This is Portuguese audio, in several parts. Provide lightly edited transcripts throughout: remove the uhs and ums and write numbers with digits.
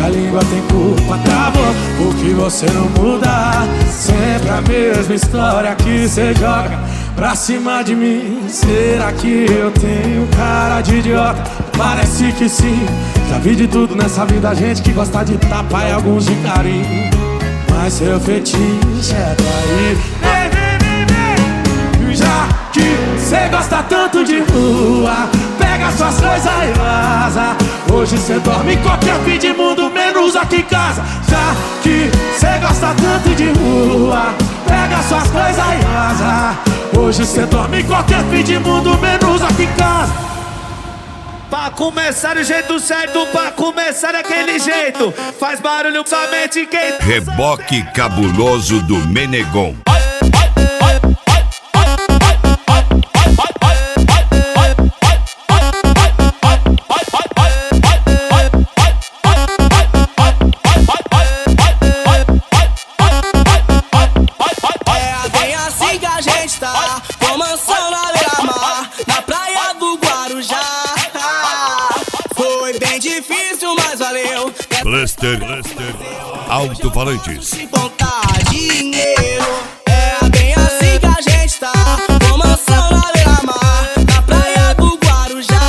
a língua tem culpa, tá bom? Porque você não muda. Sempre a mesma história que cê joga pra cima de mim. Será que eu tenho cara de idiota? Parece que sim. Já vi de tudo nessa vida, gente que gosta de tapa e alguns de carinho. Mas seu fetiche é trair. Já que cê gosta tanto de rua, pega suas coisas e vaza. Hoje cê dorme em qualquer fim de mundo, menos aqui em casa. Já que cê gosta tanto de rua, pega suas coisas e vaza. Hoje cê dorme em qualquer fim de mundo, menos aqui em casa. Pra começar do jeito certo, pra começar daquele jeito, faz barulho somente quem... Reboque cabuloso do Menegon. Cluster Alto-Falantes. Se contar dinheiro, é bem assim que a gente tá. Com mansão na beira-mar, na praia do Guarujá.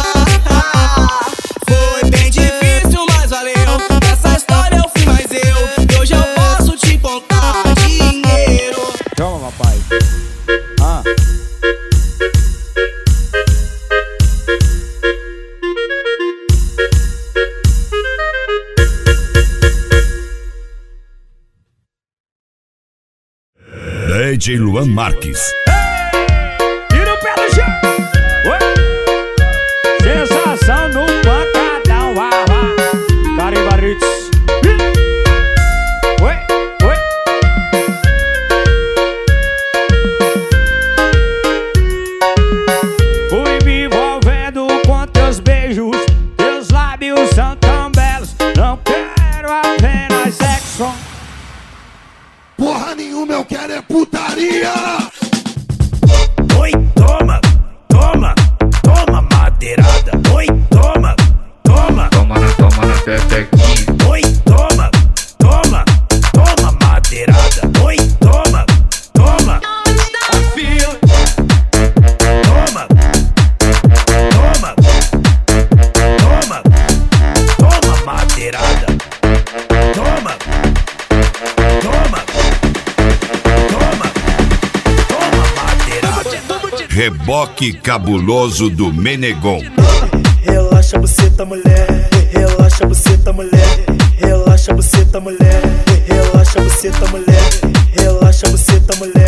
Foi bem difícil, mas valeu. Essa história eu fui mais eu. E hoje eu posso te contar dinheiro. Toma, papai. DJ Luan Marques. Tira o pé do chão. Sensação no pancadão. Caribarits. Fui me envolvendo com teus beijos. Teus lábios são tão belos. Não quero apenas sexo. Porra nenhuma, eu quero é putaria! Oi, toma, toma, toma madeirada. Oi, toma, toma, toma na pepequinha. oi, toma, toma, toma madeirada. Oi, toma, toma. Afia. Toma, toma, toma, toma madeirada. Toma, toma. Reboque cabuloso do Menegon. Relaxa buceta mulher, relaxa buceta mulher, relaxa buceta mulher, relaxa buceta mulher, relaxa buceta mulher.